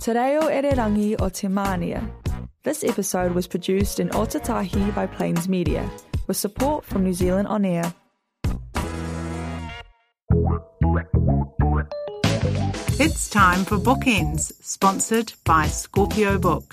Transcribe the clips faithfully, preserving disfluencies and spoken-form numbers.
Te reo Ererangi o Te Mānia. This episode was produced in Otatahi by Plains Media, with support from New Zealand On Air. It's time for Bookends, sponsored by Scorpio Books.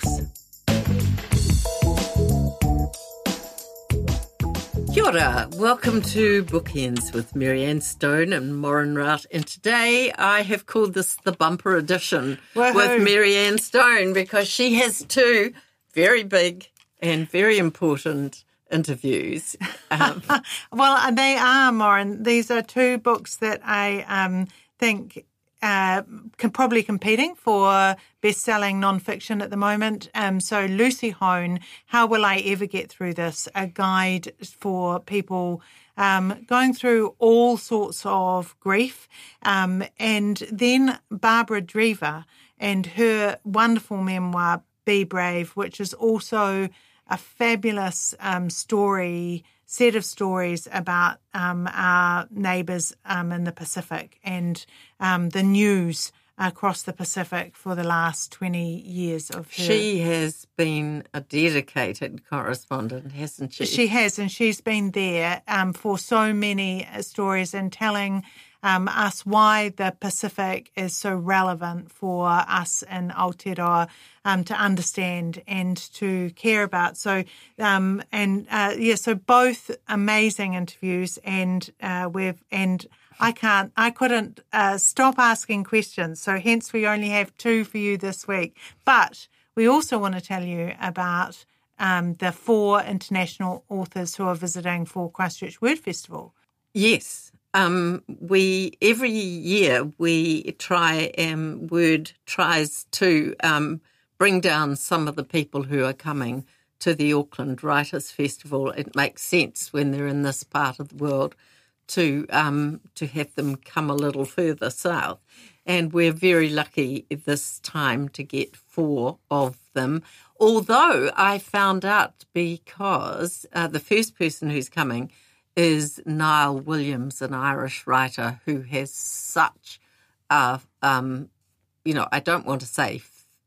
Kia ora. Welcome to Bookends with Marianne Stone and Moran Rout. And today I have called this the bumper edition Woohoo. with Marianne Stone because she has two very big and very important interviews. Um, well, they are, Moran. These are two books that I um, think uh, can probably competing for best-selling non-fiction at the moment. Um, so Lucy Hone, How Will I Ever Get Through This? A guide for people um, going through all sorts of grief. Um, and then Barbara Drever and her wonderful memoir, Be Brave, which is also a fabulous um, story, set of stories about um, our neighbours um, in the Pacific and um, the news across the Pacific for the last twenty years of her. She has been a dedicated correspondent, hasn't she? She has, and she's been there um, for so many stories and telling um, us why the Pacific is so relevant for us in Aotearoa um, to understand and to care about. So, um, and uh, yeah, so both amazing interviews, and uh, we've and. I can't, I couldn't uh, stop asking questions, so hence we only have two for you this week. But we also want to tell you about um, the four international authors who are visiting for Christchurch Word Festival. Yes. Um, we every year we try, um, Word tries to um, bring down some of the people who are coming to the Auckland Writers' Festival. It makes sense when they're in this part of the world to um, to have them come a little further south. And we're very lucky this time to get four of them, although I found out because uh, the first person who's coming is Niall Williams, an Irish writer who has such a, um, you know, I don't want to say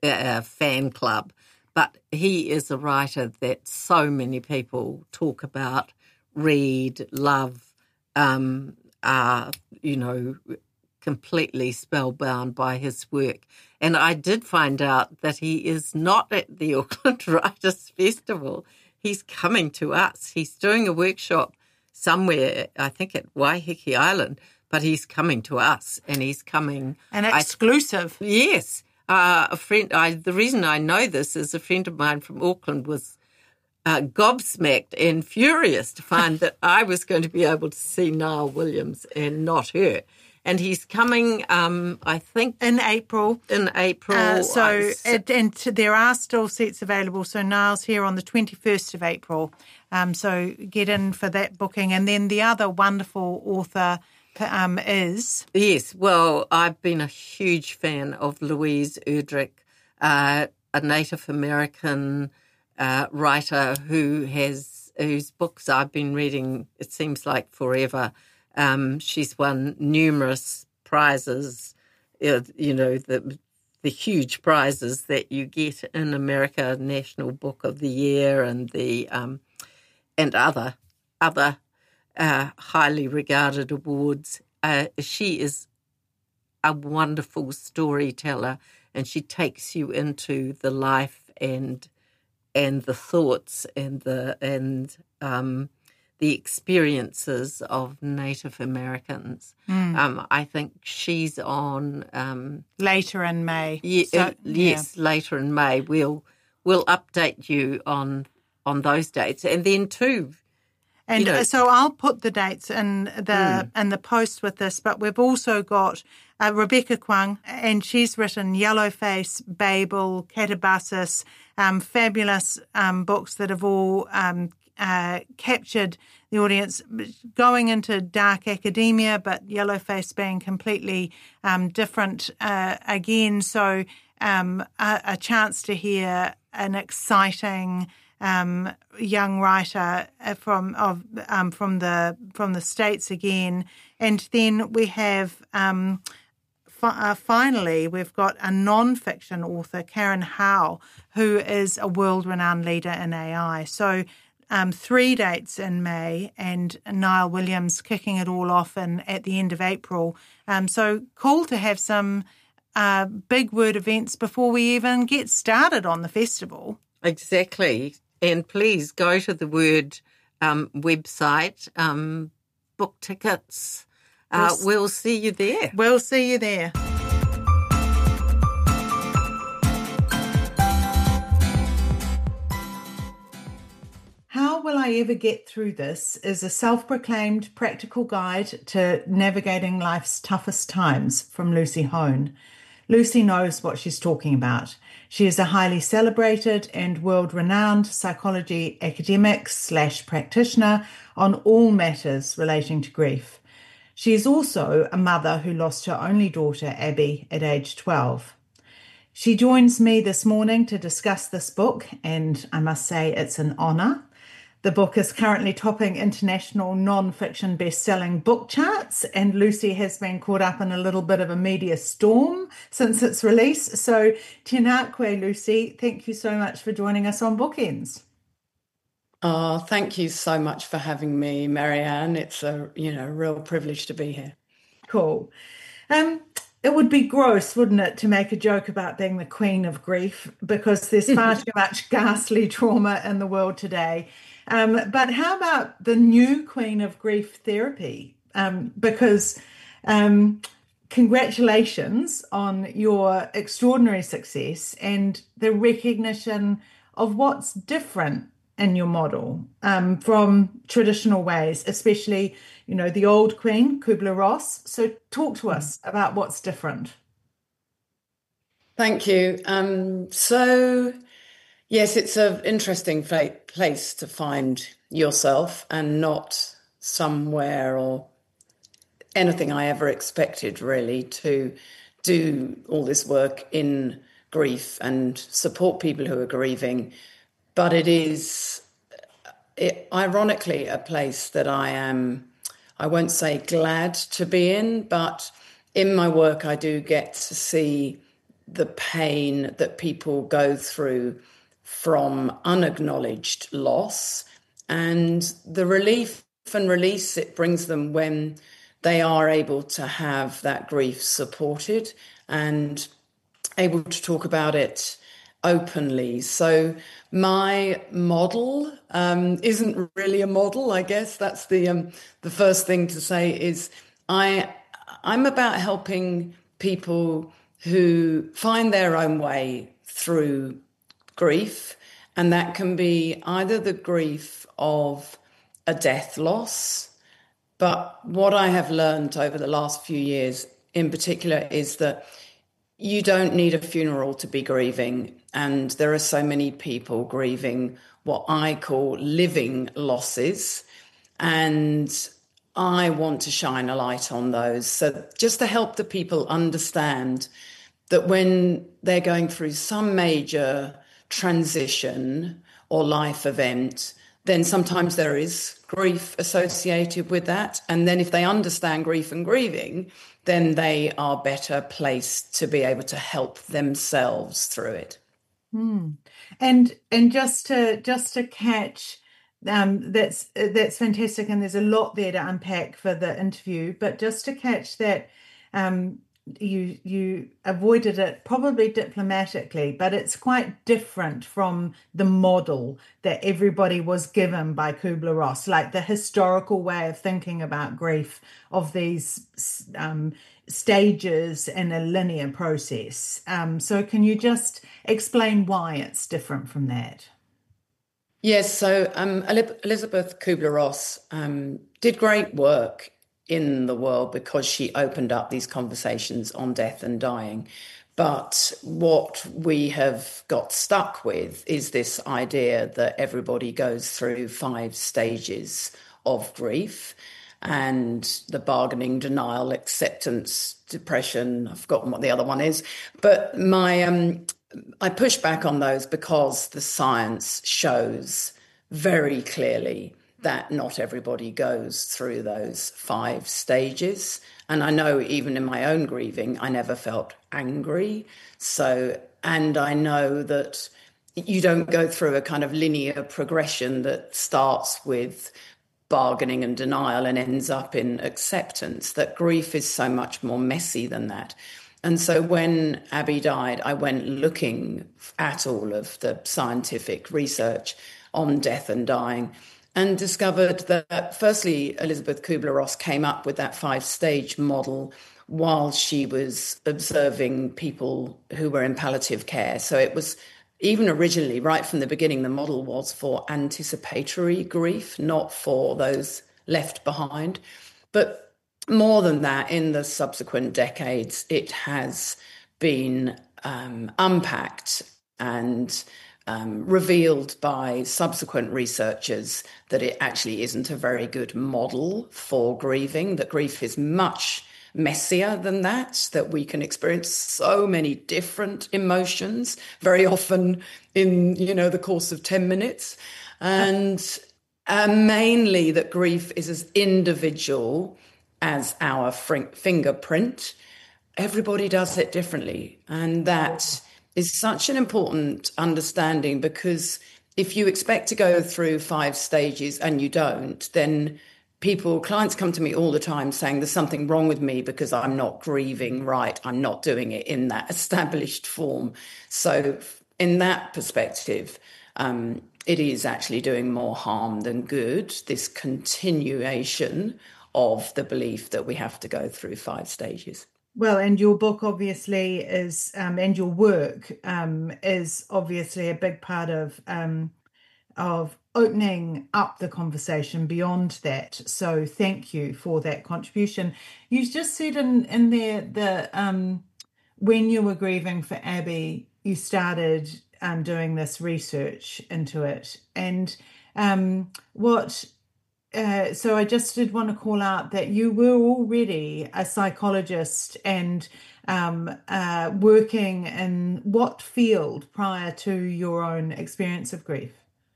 a fan club, but he is a writer that so many people talk about, read, love, Um, are, you know, completely spellbound by his work. And I did find out that he is not at the Auckland Writers' Festival. He's coming to us. He's doing a workshop somewhere, I think at Waiheke Island, but he's coming to us, and he's coming... An exclusive. I, yes. Uh, a friend. I, the reason I know this is a friend of mine from Auckland was Uh, gobsmacked and furious to find that I was going to be able to see Niall Williams and not her. And he's coming, um, I think... In April. In April. Uh, so, I, it, and there are still seats available. So Niall's here on the twenty-first of April. Um, so get in for that booking. And then the other wonderful author um, is... Yes, well, I've been a huge fan of Louise Erdrich, uh, a Native American... Uh, writer who has whose books I've been reading, it seems like forever. Um, she's won numerous prizes, uh, you know, the the huge prizes that you get in America, National Book of the Year and the um, and other other uh, highly regarded awards. Uh, she is a wonderful storyteller, and she takes you into the life and and the thoughts and the and um, the experiences of Native Americans. Mm. Um, I think she's on um, later in May. Yeah, so, uh, yes, yeah. later in May. We'll we'll update you on on those dates, and then too. And you know, so I'll put the dates in the mm. in the post with this, but we've also got uh, Rebecca Kwang, and she's written Yellowface, Babel, Catabasis, um, fabulous um, books that have all um, uh, captured the audience, going into dark academia, but Yellowface being completely um, different uh, again. So um, a, a chance to hear an exciting Um, young writer from of um, from the from the States again, and then we have um, fi- uh, finally, we've got a non-fiction author, Karen Howe, who is a world-renowned leader in A I. So um, three dates in May, and Niall Williams kicking it all off in, at the end of April. Um, so cool to have some uh, big word events before we even get started on the festival. Exactly. And please go to the Word um, website, um, book tickets. Uh, we'll, we'll see you there. We'll see you there. How Will I Ever Get Through This is a self-proclaimed practical guide to navigating life's toughest times from Lucy Hone. Lucy knows what she's talking about. She is a highly celebrated and world-renowned psychology academic slash practitioner on all matters relating to grief. She is also a mother who lost her only daughter, Abby, at age twelve. She joins me this morning to discuss this book, and I must say it's an honour. The book is currently topping international non-fiction best-selling book charts, and Lucy has been caught up in a little bit of a media storm since its release. So, tēnā koe, Lucy. Thank you so much for joining us on Bookends. Oh, thank you so much for having me, Marianne. It's a you know real privilege to be here. Cool. Um, it would be gross, wouldn't it, to make a joke about being the queen of grief, because there's far too much ghastly trauma in the world today. Um, but how about the new queen of grief therapy? Um, because um, congratulations on your extraordinary success and the recognition of what's different in your model um, from traditional ways, especially, you know, the old queen, Kubler-Ross. So talk to us about what's different. Thank you. Um, so... Yes, it's an interesting place to find yourself, and not somewhere or anything I ever expected, really, to do all this work in grief and support people who are grieving. But it is, it, ironically, a place that I am, I won't say glad to be in, but in my work I do get to see the pain that people go through from unacknowledged loss, and the relief and release it brings them when they are able to have that grief supported and able to talk about it openly. So my model um, isn't really a model, I guess. That's the um, the first thing to say is I I'm about helping people who find their own way through grief, and that can be either the grief of a death loss, but what I have learned over the last few years in particular is that you don't need a funeral to be grieving, and there are so many people grieving what I call living losses, and I want to shine a light on those. So just to help the people understand that when they're going through some major transition or life event, then sometimes there is grief associated with that. And then if they understand grief and grieving, then they are better placed to be able to help themselves through it. Mm. And and just to just to catch, um, that's that's fantastic, and there's a lot there to unpack for the interview. But just to catch that, um, you you avoided it probably diplomatically, but it's quite different from the model that everybody was given by Kubler-Ross, like the historical way of thinking about grief of these um, stages in a linear process. Um, so can you just explain why it's different from that? Yes, so um, Elizabeth Kubler-Ross um, did great work in the world because she opened up these conversations on death and dying. But what we have got stuck with is this idea that everybody goes through five stages of grief, and the bargaining, denial, acceptance, depression. I've forgotten what the other one is. But my um, I push back on those because the science shows very clearly that not everybody goes through those five stages. And I know even in my own grieving, I never felt angry. So, and I know that you don't go through a kind of linear progression that starts with bargaining and denial and ends up in acceptance, that grief is so much more messy than that. And so when Abby died, I went looking at all of the scientific research on death and dying and discovered that, firstly, Elizabeth Kubler-Ross came up with that five-stage model while she was observing people who were in palliative care. So it was, even originally, right from the beginning, the model was for anticipatory grief, not for those left behind. But more than that, in the subsequent decades, it has been um, unpacked and um, revealed by subsequent researchers that it actually isn't a very good model for grieving, that grief is much messier than that, that we can experience so many different emotions, very often in, you know, the course of ten minutes. And uh, mainly that grief is as individual as our fr- fingerprint. Everybody does it differently. And that is such an important understanding, because if you expect to go through five stages and you don't, then people, clients come to me all the time saying there's something wrong with me because I'm not grieving right. I'm not doing it in that established form. So in that perspective, um, it is actually doing more harm than good, this continuation of the belief that we have to go through five stages. Well, and your book obviously is, um, and your work um, is obviously a big part of um, of opening up the conversation beyond that. So thank you for that contribution. You just said in, in there that um, when you were grieving for Abby, you started um, doing this research into it. And um, what, uh, so I just did want to call out that you were already a psychologist and um, uh, working in what field prior to your own experience of grief?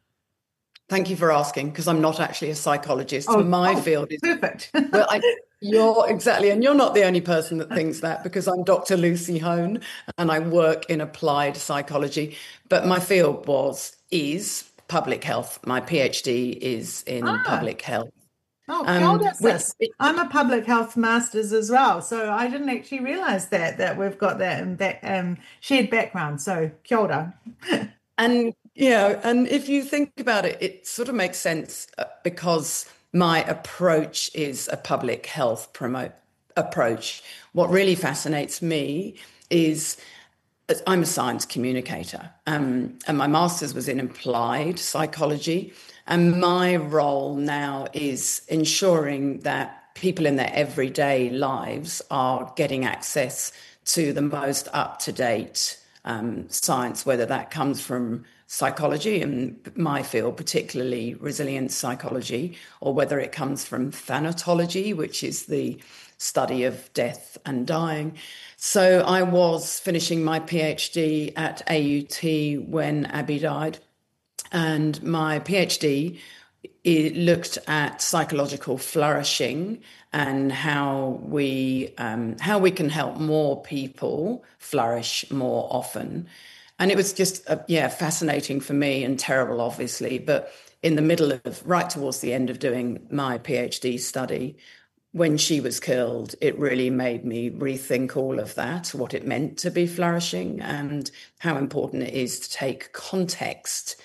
Thank you for asking, because I'm not actually a psychologist. Oh, my oh, field is perfect. well, I, you're exactly, and you're not the only person that thinks that, because I'm Doctor Lucy Hone and I work in applied psychology. But my field was is public health. My PhD is in Ah. public health. Oh, Um, um, which, I'm a public health master's as well, so I didn't actually realise that that we've got that in that um, shared background. So kia ora. And yeah, and if you think about it, it sort of makes sense because my approach is a public health promote approach. What really fascinates me is I'm a science communicator, um, and my master's was in applied psychology. And my role now is ensuring that people in their everyday lives are getting access to the most up-to-date um, science, whether that comes from psychology, in my field, particularly resilience psychology, or whether it comes from thanatology, which is the study of death and dying. So I was finishing my PhD at A U T when Abby died, and my PhD it looked at psychological flourishing and how we um, how we can help more people flourish more often. And it was just, uh, yeah, fascinating for me and terrible, obviously. But in the middle of, right towards the end of doing my PhD study, when she was killed, it really made me rethink all of that, what it meant to be flourishing and how important it is to take context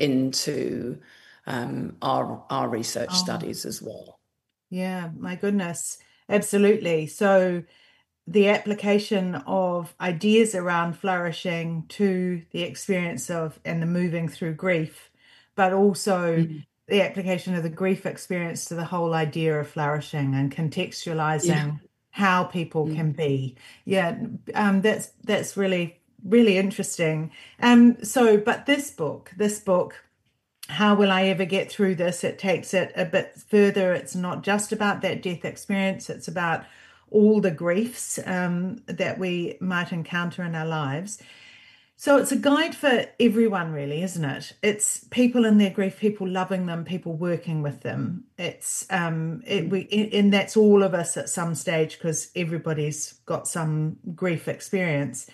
into um, our, our research oh. studies as well. Yeah, my goodness. Absolutely. So the application of ideas around flourishing to the experience of and the moving through grief, but also mm-hmm. the application of the grief experience to the whole idea of flourishing and contextualizing yeah. how people mm-hmm. can be. Yeah, um, that's that's really, really interesting. Um, so, but this book, this book, How Will I Ever Get Through This? It takes it a bit further. It's not just about that death experience. It's about all the griefs um, that we might encounter in our lives. So it's a guide for everyone, really, isn't it? It's people in their grief, people loving them, people working with them. It's um, it, we, and that's all of us at some stage, because everybody's got some grief experience.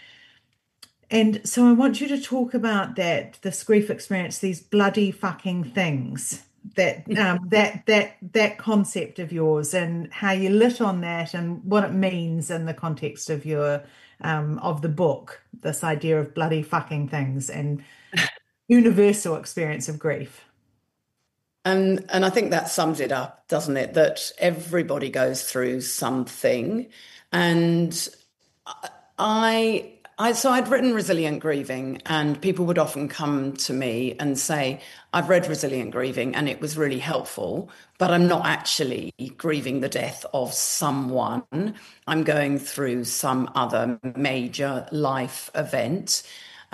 And so I want you to talk about that, this grief experience, these bloody fucking things, that um, that that that concept of yours, and how you lit on that, and what it means in the context of your um, of the book, this idea of bloody fucking things and universal experience of grief. And and I think that sums it up, doesn't it? That everybody goes through something, and I. I, so I'd written Resilient Grieving, and people would often come to me and say, I've read Resilient Grieving and it was really helpful, but I'm not actually grieving the death of someone. I'm going through some other major life event.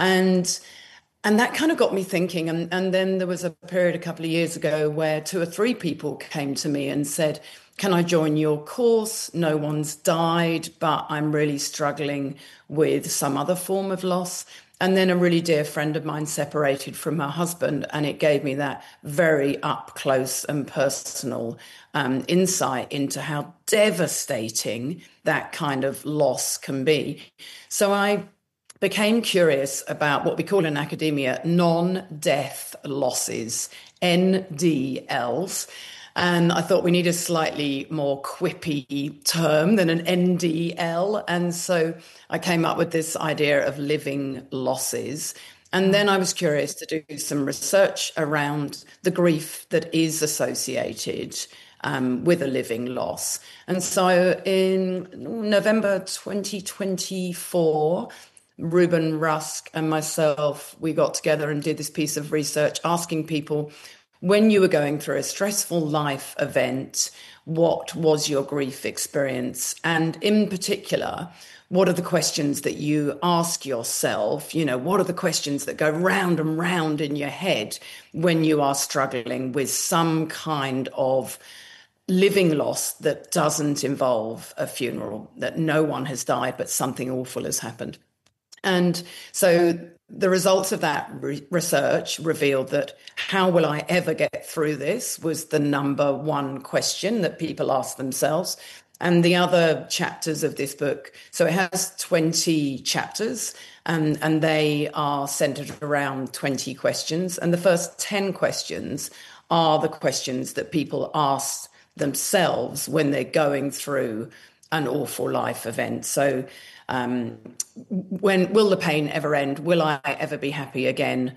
And and that kind of got me thinking. And, and then there was a period a couple of years ago where two or three people came to me and said, can I join your course? No one's died, but I'm really struggling with some other form of loss. And then a really dear friend of mine separated from her husband, and it gave me that very up close and personal um, insight into how devastating that kind of loss can be. So I became curious about what we call in academia non-death losses, N D Ls. And I thought we need a slightly more quippy term than an N D L. And so I came up with this idea of living losses. And then I was curious to do some research around the grief that is associated um, with a living loss. And so in November twenty twenty-four, Ruben Rusk and myself, we got together and did this piece of research asking people, when you were going through a stressful life event, what was your grief experience? And in particular, what are the questions that you ask yourself? You know, what are the questions that go round and round in your head when you are struggling with some kind of living loss that doesn't involve a funeral, that no one has died, but something awful has happened? And so the results of that re- research revealed that how will I ever get through this was the number one question that people ask themselves. And the other chapters of this book, so it has twenty chapters, and, and they are centered around twenty questions. And the first ten questions are the questions that people ask themselves when they're going through an awful life event. So um, when will the pain ever end? Will I ever be happy again?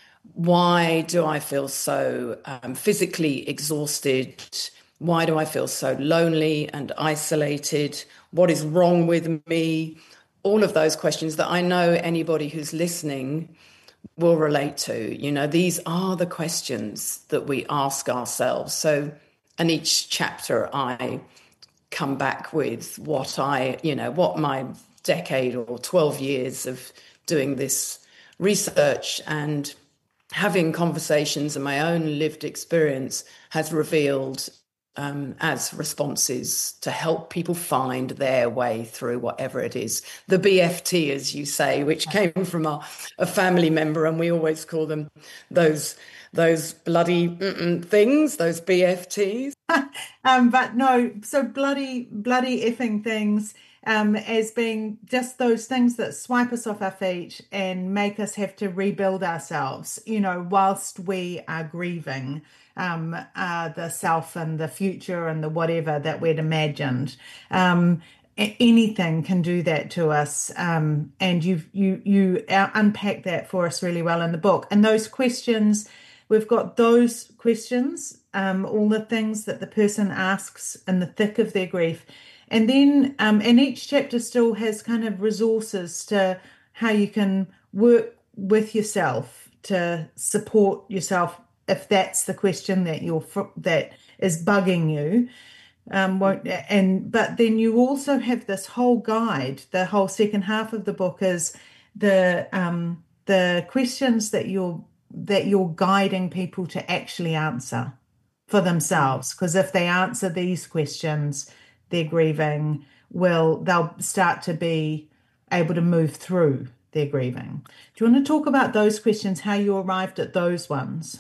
Why do I feel so um, physically exhausted? Why do I feel so lonely and isolated? What is wrong with me? All of those questions that I know anybody who's listening will relate to. You know, these are the questions that we ask ourselves. So, and each chapter I come back with what I, you know, what my decade or twelve years of doing this research and having conversations and my own lived experience has revealed um, as responses to help people find their way through whatever it is. The B F T, as you say, which came from a, a family member, and we always call them those those bloody things, those B F Ts. um, but no, so bloody, bloody effing things um, as being just those things that swipe us off our feet and make us have to rebuild ourselves, you know, whilst we are grieving um, uh, the self and the future and the whatever that we'd imagined. Um, anything can do that to us, um, and you you you unpack that for us really well in the book. And those questions, we've got those questions, um, all the things that the person asks in the thick of their grief. And then, um, and each chapter still has kind of resources to how you can work with yourself to support yourself if that's the question that you're that is bugging you. Um, won't, and but then you also have this whole guide. The whole second half of the book is the um, the questions that you're that you're guiding people to actually answer for themselves. Because if they answer these questions, their grieving will, they'll start to be able to move through their grieving. Do you want to talk about those questions, how you arrived at those ones?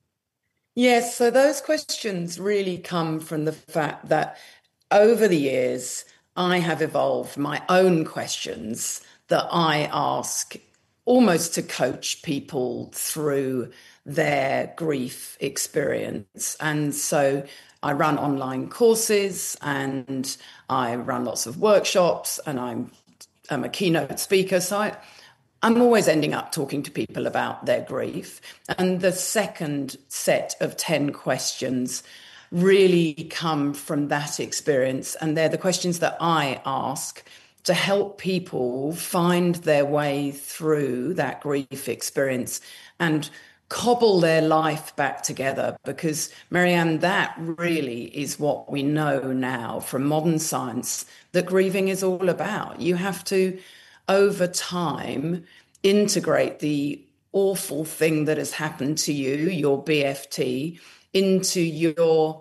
Yes, so those questions really come from the fact that over the years, I have evolved my own questions that I ask almost to coach people through their grief experience. And so I run online courses and I run lots of workshops and I'm, I'm a keynote speaker. So I, I'm always ending up talking to people about their grief. And the second set of ten questions really come from that experience. And they're the questions that I ask to help people find their way through that grief experience and cobble their life back together. Because, Marianne, that really is what we know now from modern science that grieving is all about. You have to, over time, integrate the awful thing that has happened to you, your B F T, into your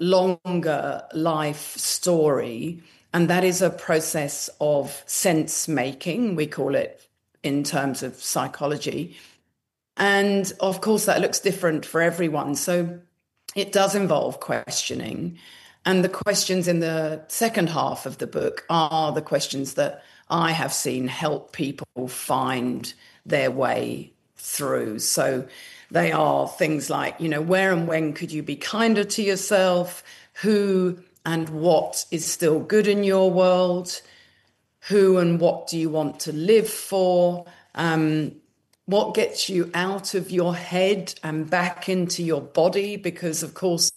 longer life story. And that is a process of sense making, we call it in terms of psychology. And of course, that looks different for everyone. So it does involve questioning. And the questions in the second half of the book are the questions that I have seen help people find their way through. So they are things like, you know, where and when could you be kinder to yourself? Who and what is still good in your world? Who and what do you want to live for? Um, what gets you out of your head and back into your body? Because, of course,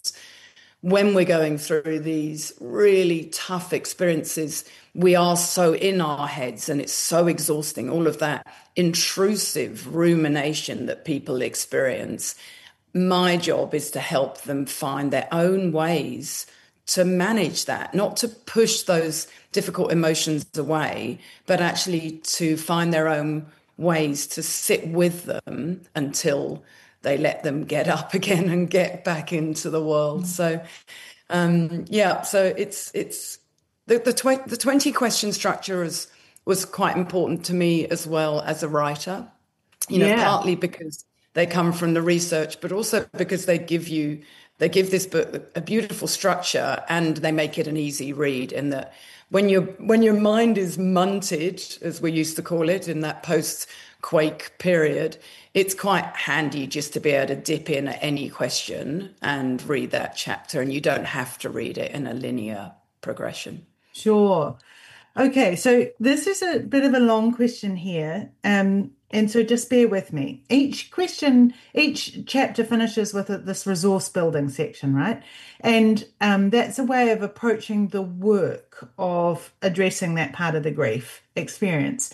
when we're going through these really tough experiences, we are so in our heads and it's so exhausting, all of that intrusive rumination that people experience. My job is to help them find their own ways to manage that, not to push those difficult emotions away, but actually to find their own ways to sit with them until they let them get up again and get back into the world. So, um, yeah, so it's it's the the, tw- the twenty question structure is, was quite important to me as well as a writer, you know, yeah. partly because they come from the research, but also because they give you, they give this book a beautiful structure and they make it an easy read. In that when your when your mind is munted, as we used to call it in that post-quake period, it's quite handy just to be able to dip in at any question and read that chapter, and you don't have to read it in a linear progression. Sure. Okay, so this is a bit of a long question here, um, and so just bear with me. Each question, each chapter finishes with a, this resource building section, right? And um, that's a way of approaching the work of addressing that part of the grief experience.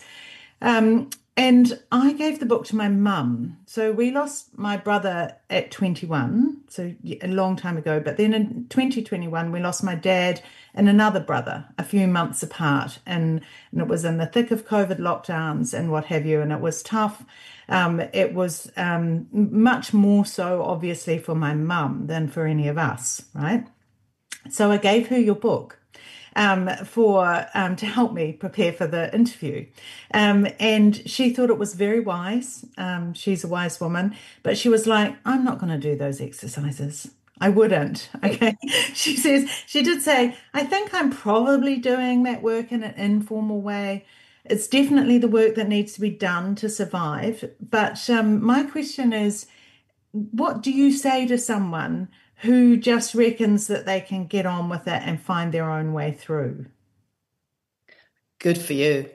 Um, And I gave the book to my mum. So we lost my brother at twenty-one, so a long time ago. But then in twenty twenty-one, we lost my dad and another brother a few months apart. And, and it was in the thick of COVID lockdowns and what have you. And it was tough. Um, it was um, much more so, obviously, for my mum than for any of us, right? So I gave her your book. Um, for um, to help me prepare for the interview. Um, and she thought it was very wise. Um, she's a wise woman, but she was like, I'm not going to do those exercises. I wouldn't. Okay. She says, she did say, I think I'm probably doing that work in an informal way. It's definitely the work that needs to be done to survive. But um, my question is, what do you say to someone who just reckons that they can get on with it and find their own way through? Good for you.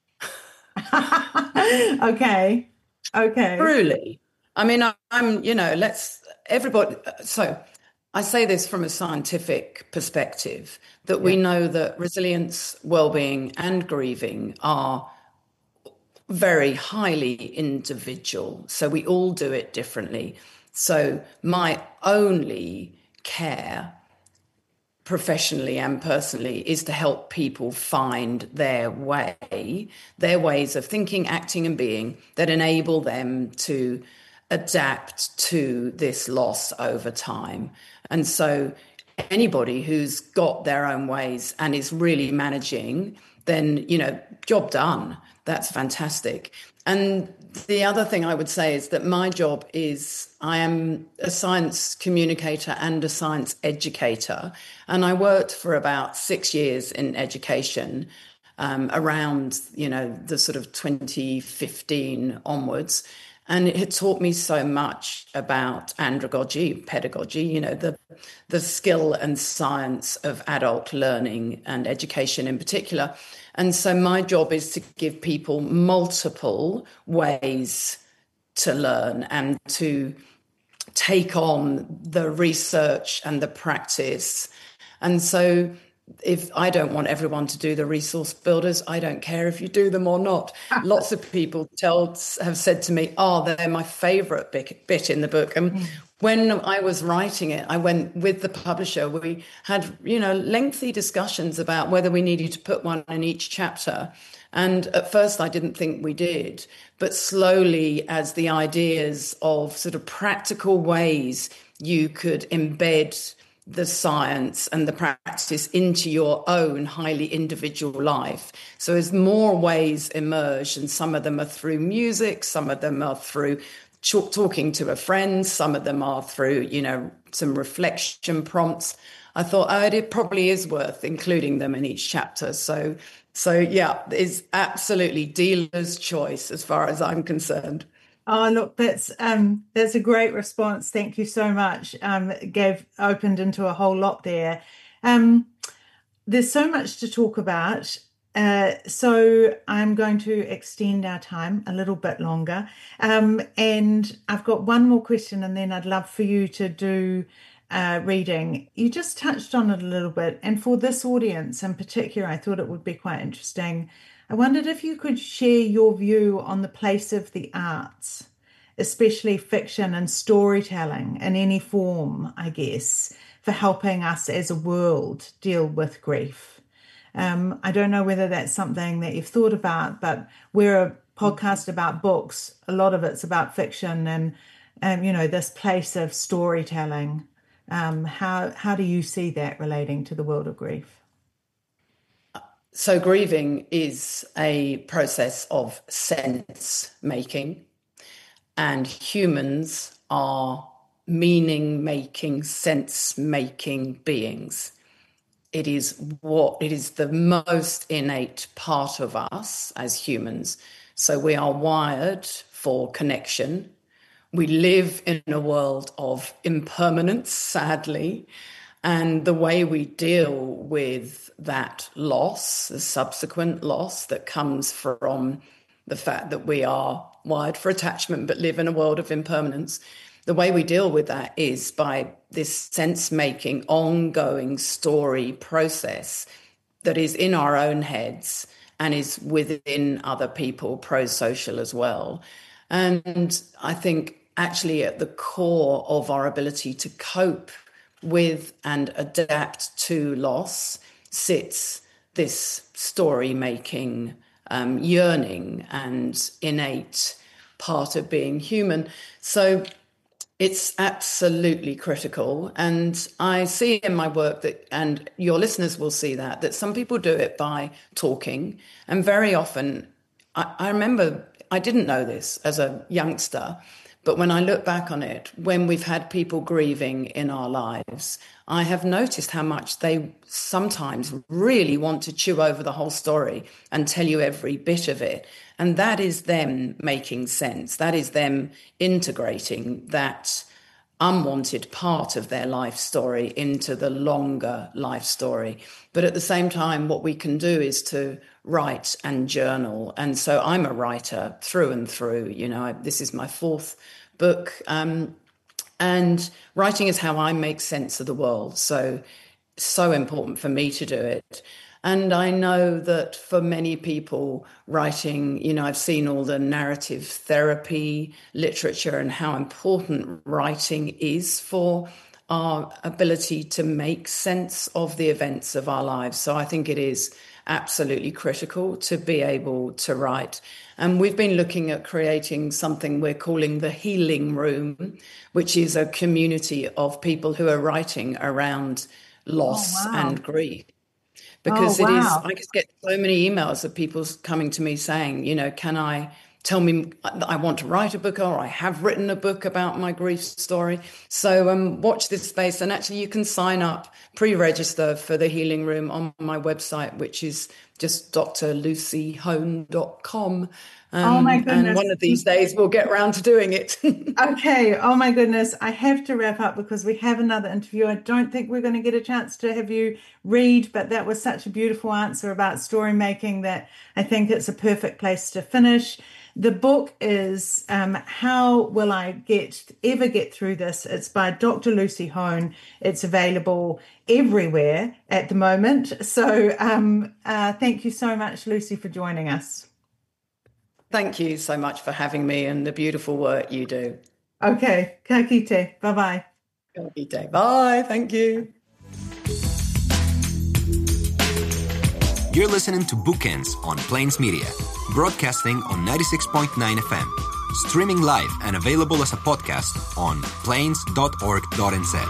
Okay. Okay. Truly. I mean, I, I'm, you know, let's, everybody, so I say this from a scientific perspective, that we Yeah. know that resilience, well-being and grieving are very highly individual. So we all do it differently. So my only care, professionally and personally, is to help people find their way, their ways of thinking, acting and being that enable them to adapt to this loss over time. And so anybody who's got their own ways and is really managing, then, you know, job done. that's fantastic. And the other thing I would say is that my job is I am a science communicator and a science educator. And I worked for about six years in education um, around, you know, the sort of twenty fifteen onwards. And it had taught me so much about andragogy, pedagogy, you know, the the skill and science of adult learning and education in particular. And so my job is to give people multiple ways to learn and to take on the research and the practice. And so if I don't want everyone to do the resource builders, I don't care if you do them or not. Lots of people tell have said to me, oh, they're my favourite bit, bit in the book. And mm. when I was writing it, I went with the publisher. We had, you know, lengthy discussions about whether we needed to put one in each chapter. And at first I didn't think we did. But slowly, as the ideas of sort of practical ways you could embed the science and the practice into your own highly individual life. So as more ways emerge, and some of them are through music, some of them are through ch- talking to a friend, some of them are through, you know, some reflection prompts. I thought, oh, it probably is worth including them in each chapter. So, so yeah, it's absolutely dealer's choice as far as I'm concerned. Oh, look, that's um, that's a great response. Thank you so much. Um, it gave opened into a whole lot there. Um, there's so much to talk about. Uh, so I'm going to extend our time a little bit longer. Um, and I've got one more question, and then I'd love for you to do uh, reading. You just touched on it a little bit. And for this audience in particular, I thought it would be quite interesting. I wondered if you could share your view on the place of the arts, especially fiction and storytelling in any form, I guess, for helping us as a world deal with grief. Um, I don't know whether that's something that you've thought about, but we're a podcast about books. A lot of it's about fiction and, um, you know, this place of storytelling. Um, how, how do you see that relating to the world of grief? So grieving is a process of sense making, and humans are meaning making, sense making beings. It is what it is the most innate part of us as humans. So we are wired for connection. We live in a world of impermanence, sadly. And the way we deal with that loss, the subsequent loss that comes from the fact that we are wired for attachment but live in a world of impermanence, the way we deal with that is by this sense-making, ongoing story process that is in our own heads and is within other people, pro-social as well. And I think actually at the core of our ability to cope with and adapt to loss sits this story-making um, yearning and innate part of being human. So it's absolutely critical. And I see in my work that, and your listeners will see that, that some people do it by talking. And very often, I, I remember, I didn't know this as a youngster, but when I look back on it, when we've had people grieving in our lives, I have noticed how much they sometimes really want to chew over the whole story and tell you every bit of it. And that is them making sense. That is them integrating that unwanted part of their life story into the longer life story. But at the same time, what we can do is to write and journal. And so I'm a writer through and through. You know, I, this is my fourth book. Um, and writing is how I make sense of the world. So, so important for me to do it. And I know that for many people, writing, you know, I've seen all the narrative therapy literature and how important writing is for our ability to make sense of the events of our lives. So I think it is absolutely critical to be able to write. And we've been looking at creating something we're calling the Healing Room, which is a community of people who are writing around loss oh, wow. and grief. because Oh, it is, wow. I just get so many emails of people coming to me saying, you know, can I tell me I want to write a book, or I have written a book about my grief story. So um, watch this space. And actually you can sign up, pre-register for the Healing Room on my website, which is just d r lucy hone dot com. Um, Oh, my goodness. And one of these days we'll get around to doing it. Okay. Oh, my goodness. I have to wrap up because we have another interview. I don't think we're going to get a chance to have you read, but that was such a beautiful answer about story making that I think it's a perfect place to finish. The book is um, How Will I Get Ever Get Through This? It's by Doctor Lucy Hone. It's available everywhere at the moment. So um, uh, thank you so much, Lucy, for joining us. Thank you so much for having me and the beautiful work you do. Okay. Ka kite. Bye-bye. Ka kite. Bye. Thank you. You're listening to Bookends on Plains Media, broadcasting on ninety-six point nine F M, streaming live and available as a podcast on plains dot org dot n z.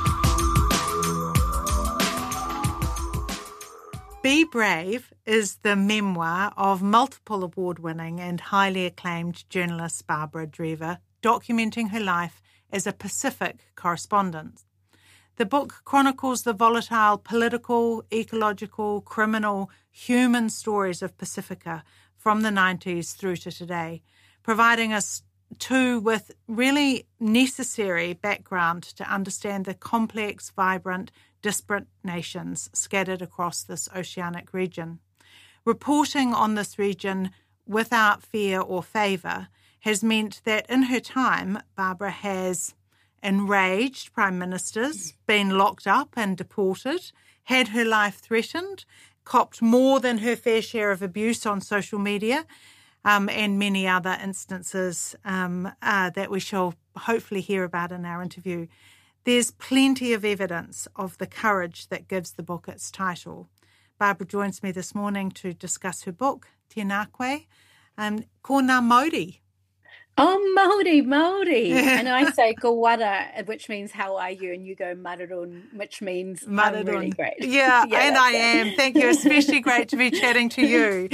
Be Brave is the memoir of multiple award-winning and highly acclaimed journalist Barbara Drever, documenting her life as a Pacific correspondent. The book chronicles the volatile political, ecological, criminal, human stories of Pacifica from the nineties through to today, providing us too with really necessary background to understand the complex, vibrant, disparate nations scattered across this oceanic region. Reporting on this region without fear or favour has meant that in her time, Barbara has enraged prime ministers, been locked up and deported, had her life threatened, copped more than her fair share of abuse on social media, um, and many other instances um, uh, that we shall hopefully hear about in our interview. There's plenty of evidence of the courage that gives the book its title. Barbara joins me this morning to discuss her book, Tēnā koe, um, ko ngā Māori. Oh, Māori, Māori. And I say ko wara, which means how are you? And you go mararun, which means mararun. I'm really great. Yeah, yeah and I it. am. Thank you. Especially great to be chatting to you.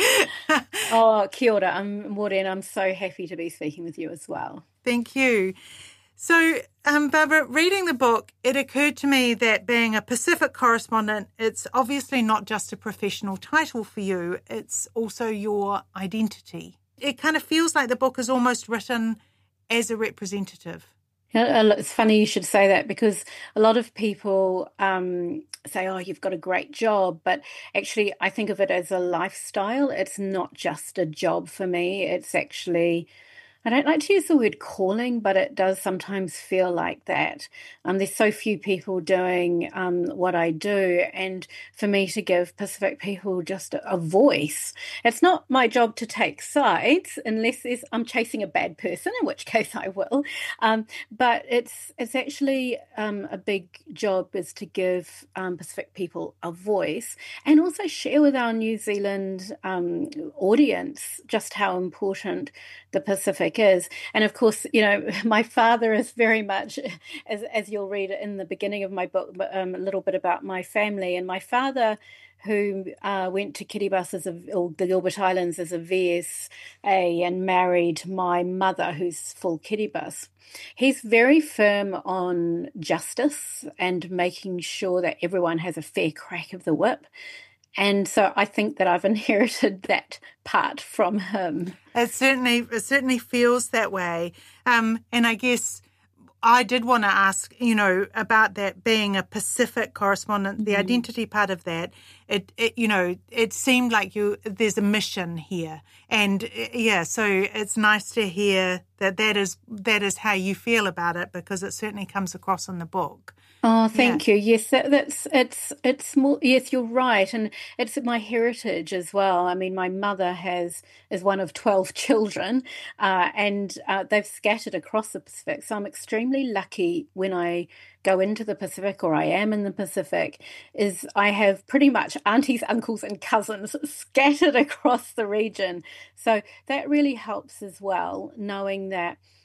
Oh, kia ora. I'm Maureen. I'm so happy to be speaking with you as well. Thank you. So, um, Barbara, reading the book, it occurred to me that being a Pacific correspondent, it's obviously not just a professional title for you, it's also your identity. It kind of feels like the book is almost written as a representative. It's funny you should say that, because a lot of people um, say, oh, you've got a great job. But actually, I think of it as a lifestyle. It's not just a job for me. It's actually, I don't like to use the word calling, but it does sometimes feel like that. Um, there's so few people doing um, what I do. And for me to give Pacific people just a, a voice, it's not my job to take sides unless there's, I'm chasing a bad person, in which case I will. Um, but it's it's actually um, a big job is to give um, Pacific people a voice and also share with our New Zealand um, audience just how important the Pacific is. And of course, you know, my father is very much, as as you'll read in the beginning of my book, um, a little bit about my family. And my father, who uh, went to Kiribati as a, or the Gilbert Islands as a V S A and married my mother, who's full Kiribati. He's very firm on justice and making sure that everyone has a fair crack of the whip. And so I think that I've inherited that part from him. It certainly, it certainly feels that way. Um, and I guess I did want to ask, you know, about that being a Pacific correspondent, the mm-hmm. identity part of that. It, it, you know, it seemed like you there's a mission here, and yeah, so it's nice to hear that that is that is how you feel about it, because it certainly comes across in the book. Oh, thank yeah. you. Yes, that, that's it's it's more. Yes, you're right, and it's my heritage as well. I mean, my mother has is one of twelve children, uh, and uh, they've scattered across the Pacific. So I'm extremely lucky when I go into the Pacific, or I am in the Pacific, is I have pretty much aunties, uncles, and cousins scattered across the region. So that really helps as well, knowing that,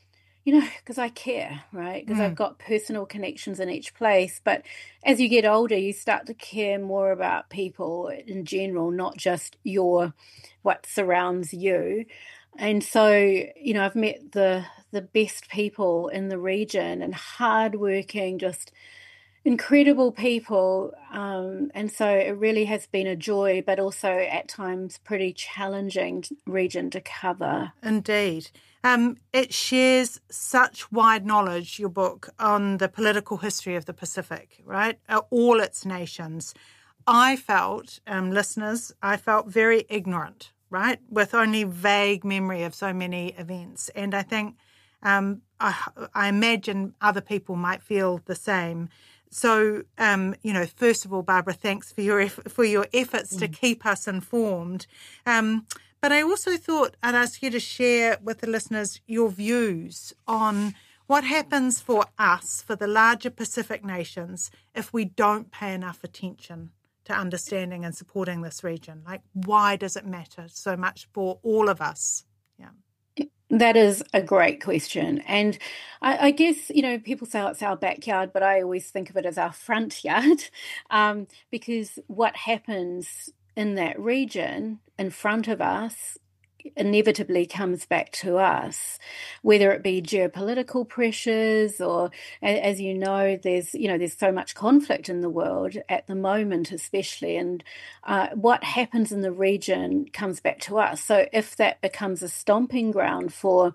you know, because I care, right? Because mm. I've got personal connections in each place. But as you get older, you start to care more about people in general, not just your what surrounds you. And so, you know, I've met the the best people in the region and hardworking, just incredible people. Um, and so it really has been a joy, but also at times pretty challenging region to cover. Indeed. Um, it shares such wide knowledge, your book, on the political history of the Pacific, right? Uh, all its nations. I felt, um, listeners, I felt very ignorant, right, with only vague memory of so many events. And I think, um, I, I imagine other people might feel the same. So, um, you know, first of all, Barbara, thanks for your for your efforts mm. to keep us informed. Um, but I also thought I'd ask you to share with the listeners your views on what happens for us, for the larger Pacific nations, if we don't pay enough attention to understanding and supporting this region. Like, why does it matter so much for all of us? Yeah. That is a great question. And I, I guess, you know, people say it's our backyard, but I always think of it as our front yard, um, because what happens in that region in front of us inevitably comes back to us, whether it be geopolitical pressures or, as you know, there's you know there's so much conflict in the world at the moment, especially, and uh, what happens in the region comes back to us. So if that becomes a stomping ground for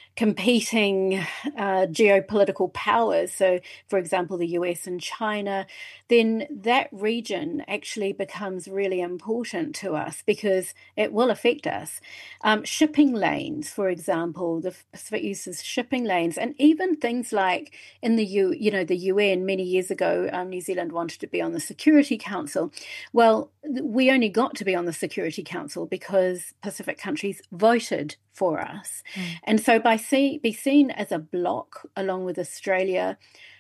competing uh, geopolitical powers, so for example the U S and China, then that region actually becomes really important to us because it will affect us. Um, shipping lanes, for example, the Pacific uses shipping lanes, and even things like in the U, you know, the U N many years ago, um, New Zealand wanted to be on the Security Council. Well, we only got to be on the Security Council because Pacific countries voted for us. Mm. And so by see, be seen as a bloc along with Australia,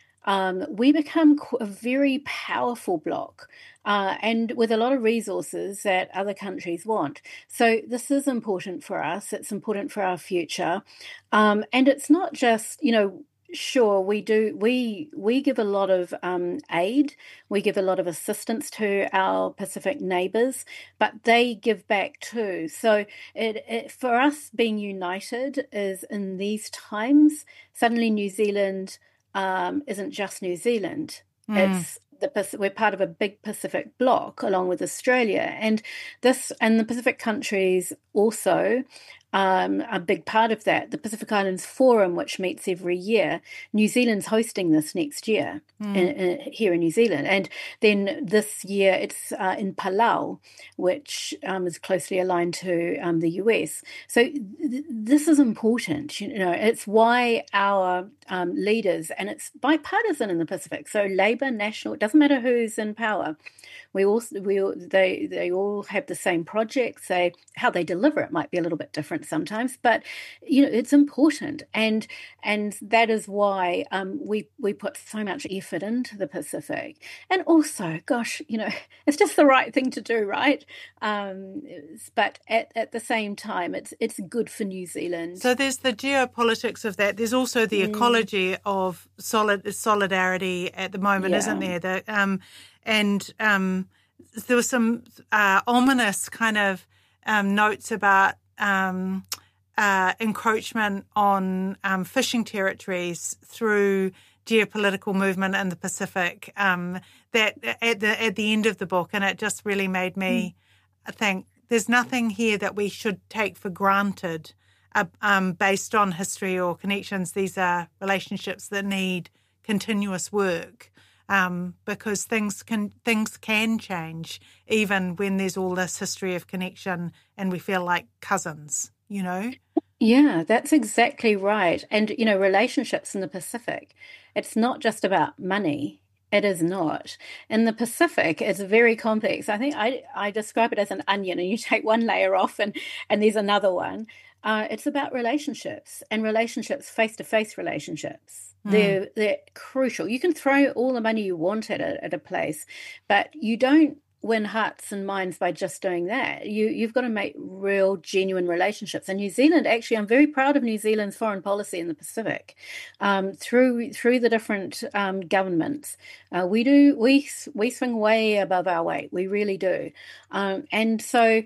um, we become a very powerful bloc uh, and with a lot of resources that other countries want. So this is important for us. It's important for our future. Um, and it's not just, you know, Sure, we do. We we give a lot of um, aid. We give a lot of assistance to our Pacific neighbours, but they give back too. So it, it, for us, being united is in these times. Suddenly, New Zealand um, isn't just New Zealand. Mm. It's the we're part of a big Pacific bloc along with Australia, and this and the Pacific countries also. Um, a big part of that, the Pacific Islands Forum, which meets every year. New Zealand's hosting this next year mm. in, in, here in New Zealand. And then this year it's uh, in Palau, which um, is closely aligned to um, the U S. So th- this is important. You know, it's why our um, leaders, and it's bipartisan in the Pacific. So Labour, National, it doesn't matter who's in power. We all, we all, they they all have the same projects. They how they deliver it might be a little bit different sometimes, but you know it's important, and and that is why um, we we put so much effort into the Pacific. And also, gosh, you know, it's just the right thing to do, right? Um, but at, at the same time, it's it's good for New Zealand. So there's the geopolitics of that. There's also the mm. ecology of solid solidarity at the moment, yeah. isn't there? The um. And um, there were some uh, ominous kind of um, notes about um, uh, encroachment on um, fishing territories through geopolitical movement in the Pacific. Um, that at the at the end of the book, and it just really made me mm. think there's nothing here that we should take for granted uh, um, based on history or connections. These are relationships that need continuous work. Um, because things can things can change even when there's all this history of connection and we feel like cousins, you know? Yeah, that's exactly right. And, you know, relationships in the Pacific, it's not just about money. It is not. In the Pacific, it's very complex. I think I, I describe it as an onion, and you take one layer off and, and there's another one. Uh, it's about relationships and relationships, face-to-face relationships. Mm. They're they're crucial. You can throw all the money you want at a, at a place, but you don't win hearts and minds by just doing that. You, you've got to make real, genuine relationships. And New Zealand, actually, I'm very proud of New Zealand's foreign policy in the Pacific. Um, through through the different um, governments, uh, we do we we swing way above our weight. We really do. Um, and so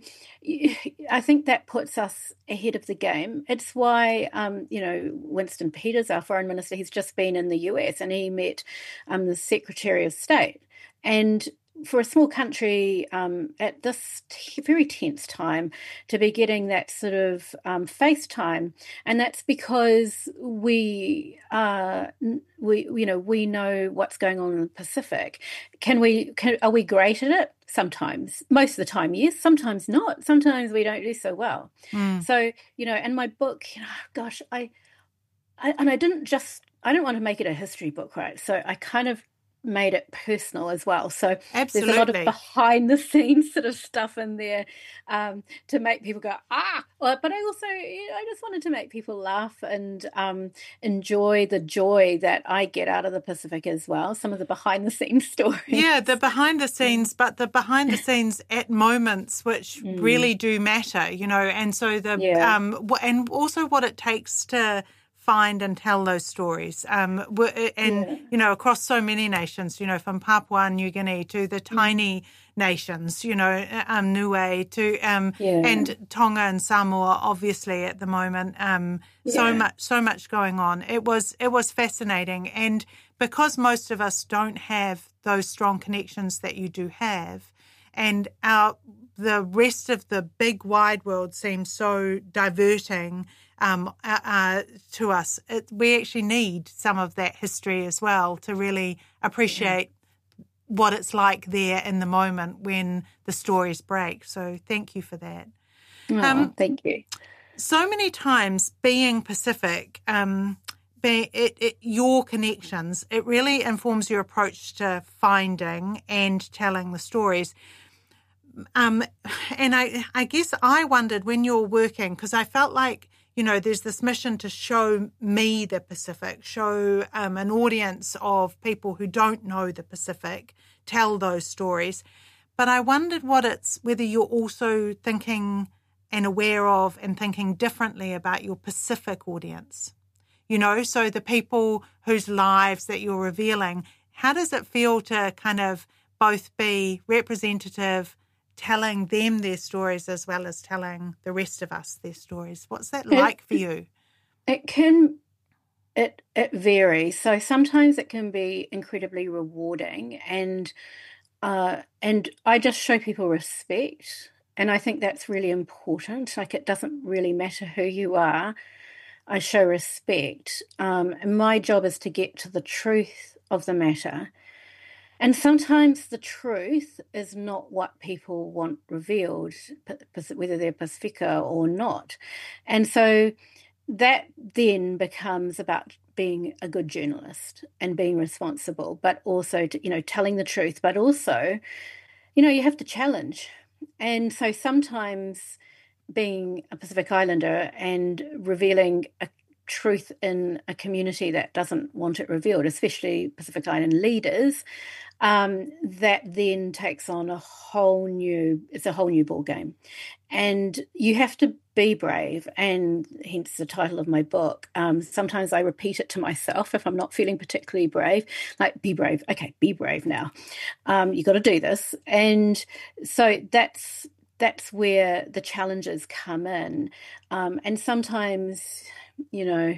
I think that puts us ahead of the game. It's why, um, you know, Winston Peters, our foreign minister, he's just been in the U S and he met um, the Secretary of State. And for a small country um, at this t- very tense time to be getting that sort of um, FaceTime, and that's because we, uh, we, you know, we know what's going on in the Pacific. Can we? Can, are we great at it? Sometimes, most of the time, yes. Sometimes not. Sometimes we don't do so well. Mm. So, you know, and my book, you know, gosh, I, I, and I didn't just, I don't want to make it a history book, right? So I kind of made it personal as well. So Absolutely. There's a lot of behind the scenes sort of stuff in there um, to make people go, ah, well, but I also, you know, I just wanted to make people laugh and um, enjoy the joy that I get out of the Pacific as well. Some of the behind the scenes stories. Yeah, the behind the scenes, but the behind the scenes at moments which mm. really do matter, you know, and so the, yeah. um, and also what it takes to find and tell those stories. Um, and, yeah. you know, across so many nations, you know, from Papua New Guinea to the tiny mm. nations, you know, um, Niue to, um, yeah. and Tonga and Samoa, obviously at the moment, um, yeah. so much, so much going on. It was, it was fascinating. And because most of us don't have those strong connections that you do have, and our, the rest of the big wide world seems so diverting um, uh, uh, to us. It, we actually need some of that history as well to really appreciate yeah. what it's like there in the moment when the stories break. So thank you for that. Oh, um, thank you. So many times being Pacific, um, be, it, it, your connections, it really informs your approach to finding and telling the stories. Um, and I, I guess I wondered when you're working, because I felt like, you know, there's this mission to show me the Pacific, show um, an audience of people who don't know the Pacific, tell those stories. But I wondered what it's, whether you're also thinking and aware of and thinking differently about your Pacific audience. You know, so the people whose lives that you're revealing, how does it feel to kind of both be representative, telling them their stories as well as telling the rest of us their stories? What's that like it, for you? It can, it it varies. So sometimes it can be incredibly rewarding, and uh, and I just show people respect, and I think that's really important. Like, it doesn't really matter who you are. I show respect. Um, and my job is to get to the truth of the matter. And sometimes the truth is not what people want revealed, whether they're Pacifica or not. And so that then becomes about being a good journalist and being responsible, but also, to, you know, telling the truth, but also, you know, you have to challenge. And so sometimes being a Pacific Islander and revealing a truth in a community that doesn't want it revealed, especially Pacific Island leaders, um, that then takes on a whole new, it's a whole new ball game. And you have to be brave, and hence the title of my book. Um, sometimes I repeat it to myself if I'm not feeling particularly brave, like, be brave. Okay, be brave now. Um, you got to do this. And so that's that's where the challenges come in. Um, and sometimes, you know,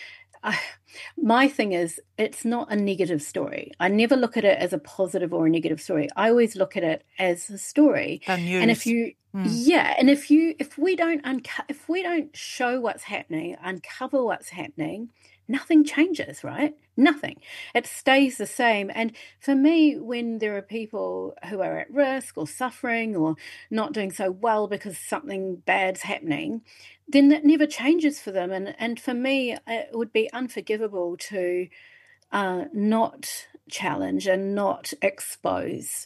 I, my thing is, it's not a negative story. I never look at it as a positive or a negative story. I always look at it as a story. And if you, mm. yeah, and if you, if we don't unco- if we don't show what's happening, uncover what's happening, nothing changes, right? Nothing. It stays the same. And for me, when there are people who are at risk or suffering or not doing so well because something bad's happening, then that never changes for them. And and for me, it would be unforgivable to uh, not challenge and not expose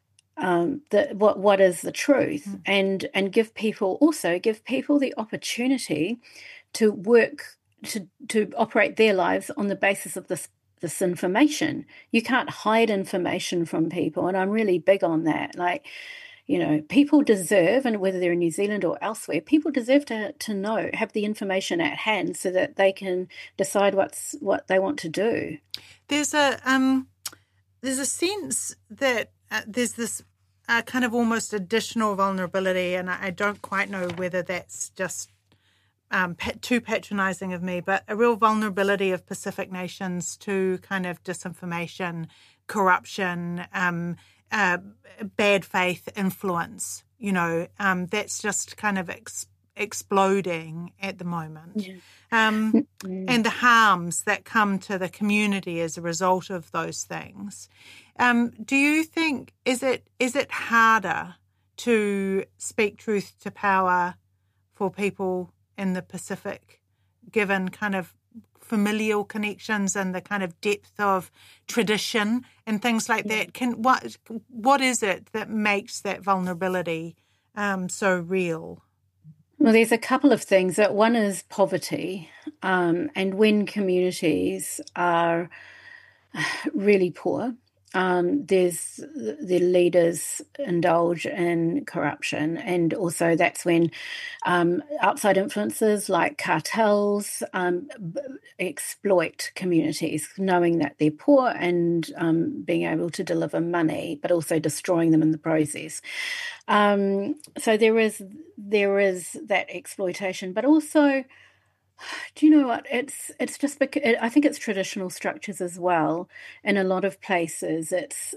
um, the, what what is the truth, mm. and and give people also give people the opportunity to work to to operate their lives on the basis of this this information. You can't hide information from people, and I'm really big on that. Like, you know, people deserve, and whether they're in New Zealand or elsewhere, people deserve to to know, have the information at hand so that they can decide what's what they want to do. There's a um, there's a sense that uh, there's this uh, kind of almost additional vulnerability, and I, I don't quite know whether that's just um, pat- too patronising of me, but a real vulnerability of Pacific nations to kind of disinformation, corruption, um, uh, bad faith influence. You know, um, that's just kind of ex- exploding at the moment. Yeah. Um, and the harms that come to the community as a result of those things. Um, do you think, is it is it harder to speak truth to power for people in the Pacific, given kind of familial connections and the kind of depth of tradition and things like that? Can what what is it that makes that vulnerability um, so real? Well, there's a couple of things. That one is poverty, um, and when communities are really poor, um, there's the leaders indulge in corruption, and also that's when um, outside influences like cartels um, b- exploit communities, knowing that they're poor and um, being able to deliver money, but also destroying them in the process. Um, so there is there is that exploitation, but also, do you know what? It's it's just because I think it's traditional structures as well. In a lot of places, it's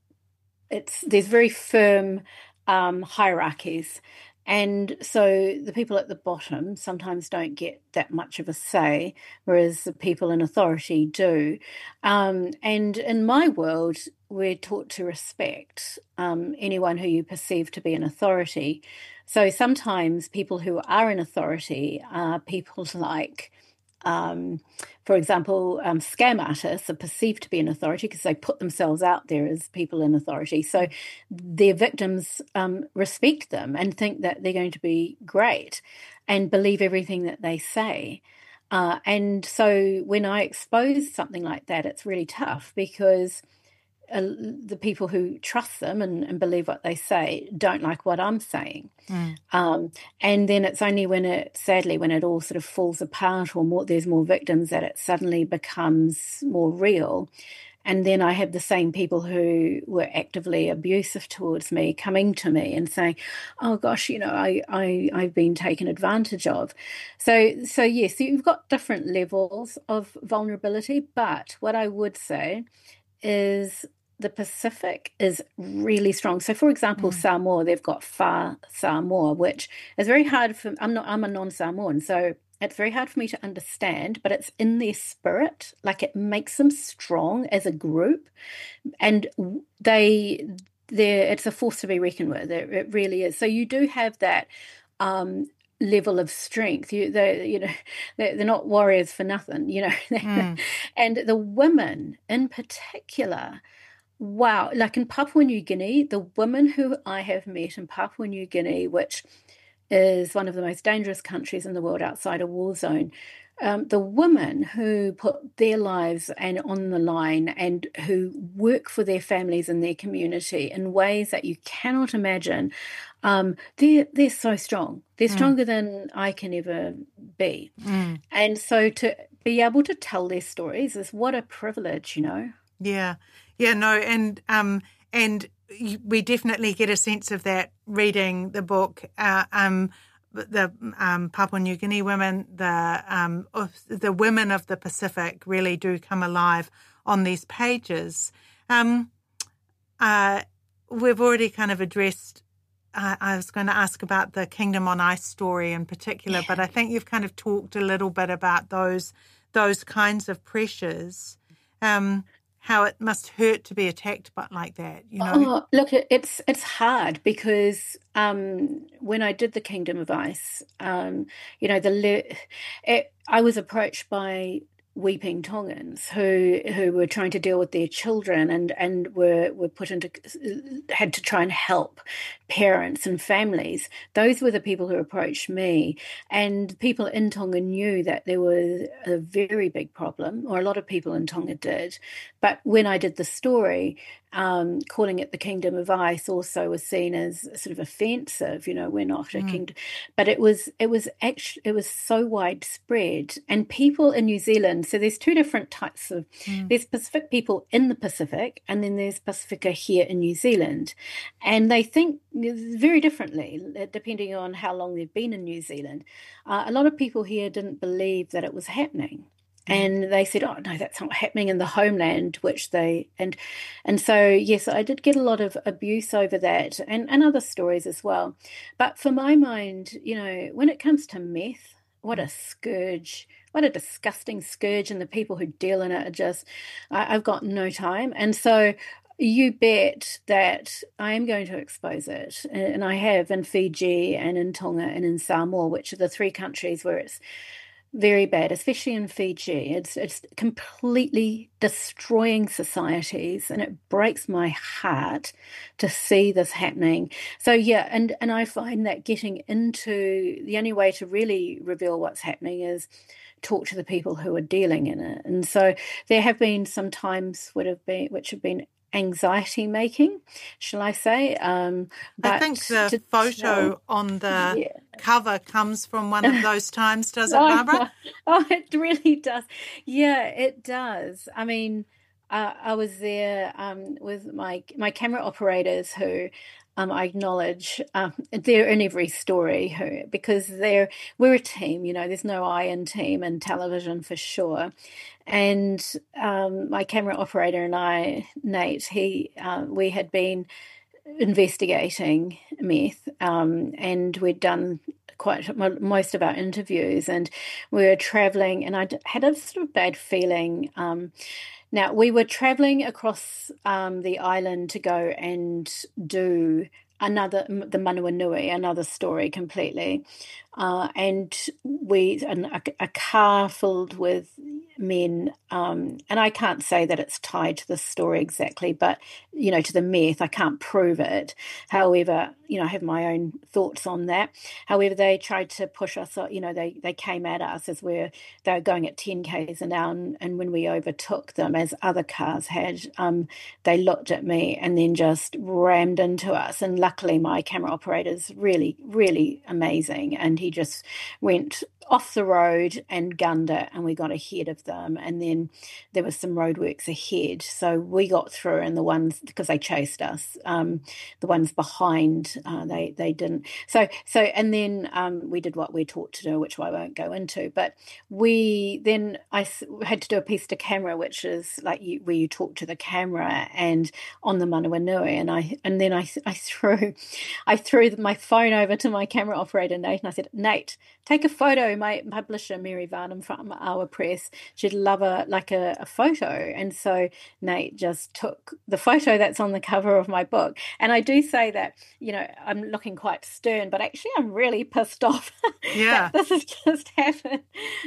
it's there's very firm um, hierarchies, and so the people at the bottom sometimes don't get that much of a say, whereas the people in authority do. Um, and in my world, we're taught to respect um, anyone who you perceive to be an authority. So sometimes people who are in authority are people like, um, for example, um, scam artists are perceived to be in authority because they put themselves out there as people in authority. So their victims um, respect them and think that they're going to be great and believe everything that they say. Uh, and so when I expose something like that, it's really tough because Uh, the people who trust them and, and believe what they say don't like what I'm saying. Mm. Um, and then it's only when it, sadly, when it all sort of falls apart or more, there's more victims that it suddenly becomes more real. And then I have the same people who were actively abusive towards me coming to me and saying, oh, gosh, you know, I, I, I've been taken advantage of. So, so yes, so you've got different levels of vulnerability. But what I would say is the Pacific is really strong. So, for example, mm. Samoa, they've got Fa Samoa, which is very hard for. I'm not. I'm a non-Samoan, so it's very hard for me to understand. But it's in their spirit, like it makes them strong as a group, and they, they it's a force to be reckoned with. It, it really is. So you do have that um, level of strength. You, they, you know, they're, they're not warriors for nothing. You know, mm. And the women in particular. Wow, like in Papua New Guinea, the women who I have met in Papua New Guinea, which is one of the most dangerous countries in the world outside a war zone, um, the women who put their lives and on the line and who work for their families and their community in ways that you cannot imagine, um, they're, they're so strong. They're mm. stronger than I can ever be. Mm. And so to be able to tell their stories is what a privilege, you know? Yeah. Yeah, no, and um, and we definitely get a sense of that reading the book. Uh, um, the um, Papua New Guinea women, the um, the women of the Pacific really do come alive on these pages. Um, uh, we've already kind of addressed. Uh, I was going to ask about the Kingdom on Ice story in particular, yeah. but I think you've kind of talked a little bit about those those kinds of pressures. Um, how it must hurt to be attacked but like that, you know? Oh, look, it's it's hard because um, when I did the Kingdom of Ice, um, you know, the le- it, I was approached by weeping Tongans who who were trying to deal with their children and and were were put into had to try and help parents and families. Those were the people who approached me, and people in Tonga knew that there was a very big problem, or a lot of people in Tonga did. But when I did the story, um, calling it the Kingdom of Ice also was seen as sort of offensive. You know, we're not a mm. kingdom, but it was it was actually it was so widespread, and people in New Zealand. So there's two different types of mm. there's Pacific people in the Pacific, and then there's Pacifica here in New Zealand, and they think very differently depending on how long they've been in New Zealand. Uh, a lot of people here didn't believe that it was happening. And they said, oh, no, that's not happening in the homeland, which they, and and so, yes, I did get a lot of abuse over that and, and other stories as well. But for my mind, you know, when it comes to meth, what a scourge, what a disgusting scourge, and the people who deal in it are just, I, I've got no time. And so you bet that I am going to expose it, and I have in Fiji and in Tonga and in Samoa, which are the three countries where it's very bad, especially in Fiji. It's it's completely destroying societies, and it breaks my heart to see this happening. So yeah, and and I find that getting into the only way to really reveal what's happening is talk to the people who are dealing in it. And so there have been some times would have been which have been anxiety making, shall I say? Um, but I think the to, photo no, on the yeah. cover comes from one of those times, does it, Barbara? Oh, it really does. Yeah, it does. I mean, uh, I was there um, with my my camera operators who um, I acknowledge um, they're in every story who, because they're we're a team. You know, there's no I in team in television for sure. And um, my camera operator and I, Nate, he uh, we had been investigating meth, um, and we'd done quite most of our interviews, and we were traveling, and I had a sort of bad feeling. Um, now, we were traveling across um, the island to go and do another, the Manawanui, another story completely. Uh, and we, an, a, a car filled with men, um, and I can't say that it's tied to the story exactly, but, you know, to the meth, I can't prove it. However, you know, I have my own thoughts on that. However, they tried to push us, you know, they, they came at us as we're, they were going at ten kays an hour, and, and when we overtook them, as other cars had, um, they looked at me and then just rammed into us. And luckily my camera operator's really, really amazing, and he He just went off the road and gunned it, and we got ahead of them. And then there was some roadworks ahead, so we got through. And the ones, because they chased us, um, the ones behind, uh, they they didn't. So so and then um, we did what we're taught to do, which I won't go into. But we then I had to do a piece to camera, which is like you, where you talk to the camera, and on the Manawanui. And I and then I I threw I threw my phone over to my camera operator Nate, and I said, Nate, take a photo. My publisher Mary Varnum from Our Press, she'd love a like a, a photo, and so Nate just took the photo that's on the cover of my book. And I do say that, you know, I'm looking quite stern, but actually I'm really pissed off. Yeah, that this has just happened.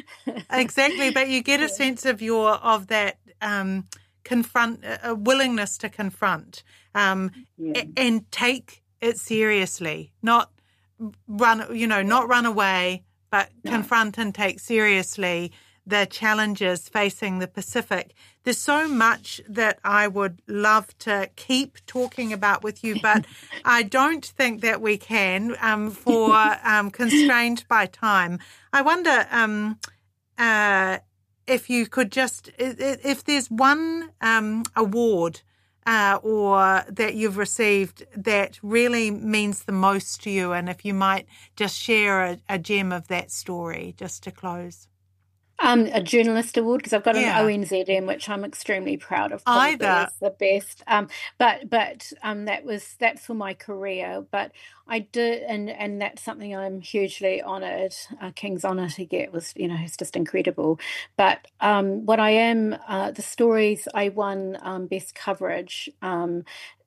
Exactly, but you get a sense of your of that um, confront a willingness to confront um, yeah. and take it seriously, not run, you know, not run away, but no. confront and take seriously the challenges facing the Pacific. There's so much that I would love to keep talking about with you, but I don't think that we can um, for um, constrained by time. I wonder um, uh, if you could just, if there's one um, award Uh, or that you've received that really means the most to you, and if you might just share a, a gem of that story just to close. Um, a journalist award, because I've got yeah. an O N Z M, which I'm extremely proud of. Either is the best, um, but but um, that was that's for my career. But I did, and and that's something I'm hugely honoured. Uh, King's honour to get was, you know, it's just incredible. But um, what I am, uh, the stories I won um, best coverage. Um,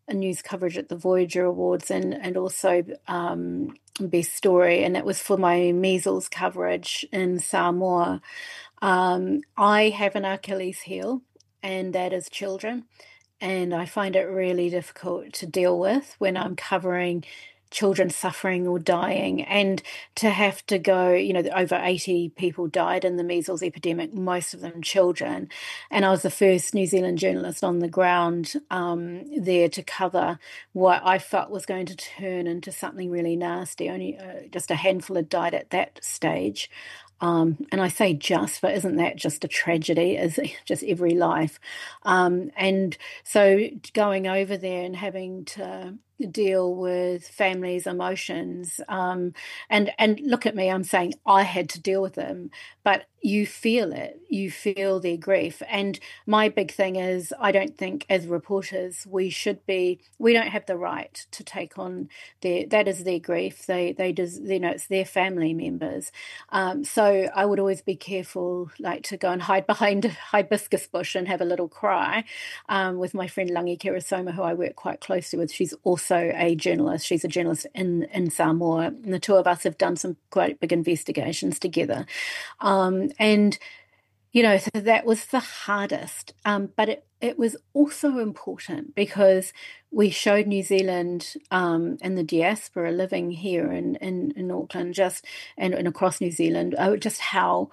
news coverage at the Voyager Awards and, and also um, Best Story, and that was for my measles coverage in Samoa. Um, I have an Achilles heel, and that is children. And I find it really difficult to deal with when I'm covering children suffering or dying, and to have to go, you know, over eighty people died in the measles epidemic, most of them children. And I was the first New Zealand journalist on the ground um, there to cover what I felt was going to turn into something really nasty. Only uh, just a handful had died at that stage. Um, and I say just, but isn't that just a tragedy? Is just every life. Um, and so going over there and having to deal with families' emotions, um, and and look at me, I'm saying I had to deal with them, but you feel it, you feel their grief. And my big thing is, I don't think as reporters we should be, we don't have the right to take on their, that is their grief. They, they just, you know, it's their family members. Um, so I would always be careful, like to go and hide behind a hibiscus bush and have a little cry um, with my friend Langi Kerasoma, who I work quite closely with. She's also a journalist. She's a journalist in, in Samoa. And the two of us have done some quite big investigations together. Um, And, you know, so that was the hardest. Um, but it, it was also important because we showed New Zealand um, and the diaspora living here in, in, in Auckland just and, and across New Zealand, uh, just how,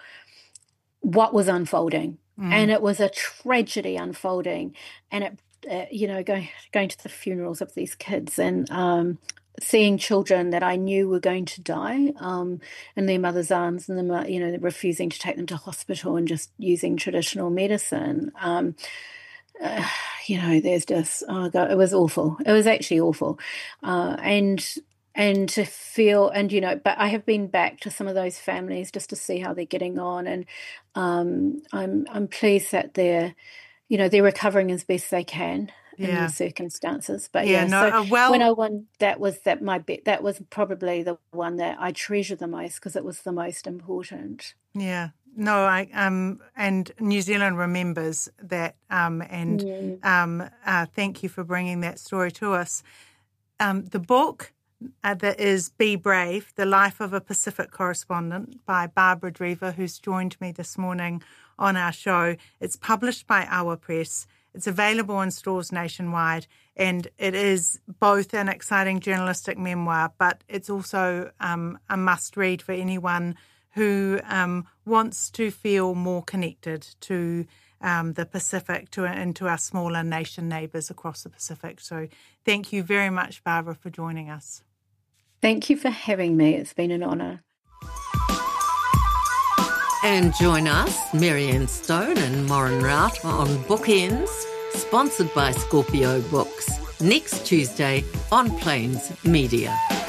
what was unfolding. Mm. And it was a tragedy unfolding. And, it, uh, you know, going, going to the funerals of these kids and um seeing children that I knew were going to die um, in their mother's arms, and them, you know, refusing to take them to hospital and just using traditional medicine. Um, uh, you know, there's just, oh God, it was awful. It was actually awful. Uh, and and to feel, and, you know, but I have been back to some of those families just to see how they're getting on. And um, I'm I'm pleased that they're, you know, they're recovering as best they can. In yeah. the circumstances, but yeah, yeah. no, so uh, well, when I won, that was that my bet. That was probably the one that I treasure the most because it was the most important. Yeah, no, I um, and New Zealand remembers that, um, and mm. um, uh, thank you for bringing that story to us. Um, the book uh, that is "Be Brave: The Life of a Pacific Correspondent" by Barbara Drever, who's joined me this morning on our show. It's published by Our Press. It's available in stores nationwide, and it is both an exciting journalistic memoir, but it's also um, a must-read for anyone who um, wants to feel more connected to um, the Pacific to, and to our smaller nation neighbours across the Pacific. So thank you very much, Barbara, for joining us. Thank you for having me. It's been an honour. And join us, Marianne Stone and Moran Rout, on Bookends, sponsored by Scorpio Books, next Tuesday on Plains Media.